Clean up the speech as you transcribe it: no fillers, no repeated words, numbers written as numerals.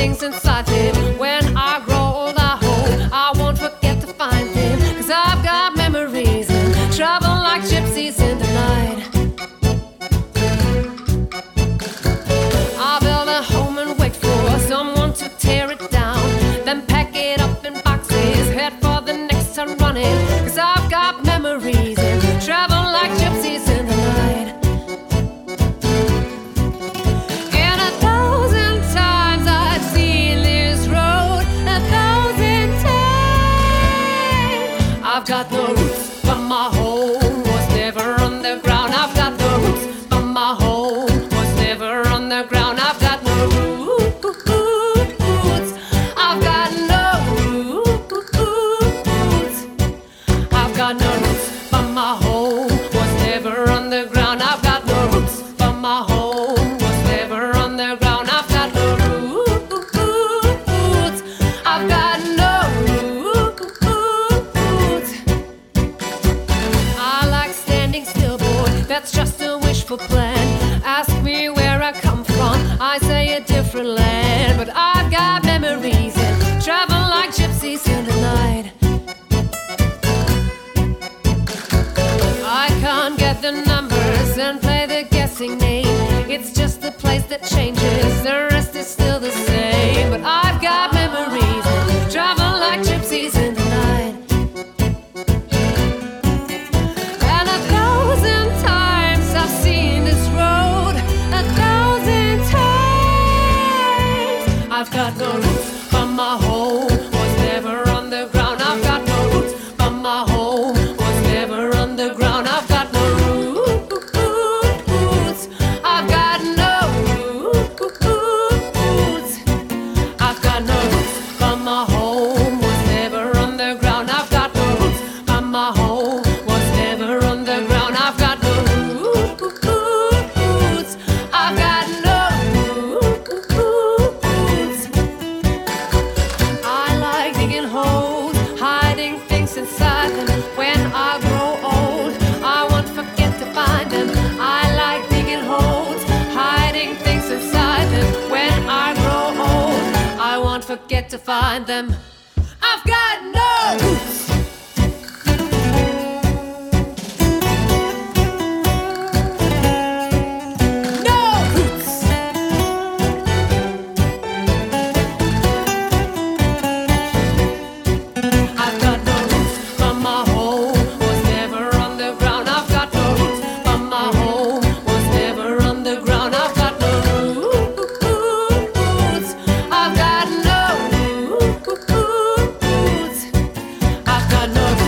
things inside them. When I grow old, I hope I won't forget to find them. 'Cause I've got memories and travel like gypsies in the night. I build a home and wait for someone to tear it down, then pack it up in boxes, head for the next town running. 'Cause I've got memories and travel like gypsies in the night. And 1,000 times I've seen this road, 1,000 times. I've got no roots, but my home was never on the ground. I've got no roots, but my home was never on the ground. I've got no roots. I've got no roots. I've got no roots, but my home was never on the ground. I've got no roots, but my home was never on the ground. I've got no roots. I've got no roots. I like standing still, boy, that's just a wishful plan. Ask me where I come from, I say a different land. But I've got memories and travel like gypsies in the night. I can't get the numbers and play the guessing name. It's just the place that changes, the rest is still the same. But I've got memories and travel like gypsies in the night. And 1,000 times I've seen this road, 1,000 times. I've got no roots, but my home was never on the ground. I've got no roots, but my home was never on the ground. I've got no roots. I've got no roots. I've got no roots, but my home was never on the ground. I've got no roots, but my home was never on the ground. I've got no roots. I've got no roots. I like digging holes, hiding things inside them. When I grow old, I won't forget to find them. I like digging holes, hiding things inside them. When I grow old, I won't forget to find them. I've got no roots. No roots. I've got no roots, but my home was never on the ground. I've got no roots, but my home was never on the ground. I've got no roots. I've got no roots. I've got no roots.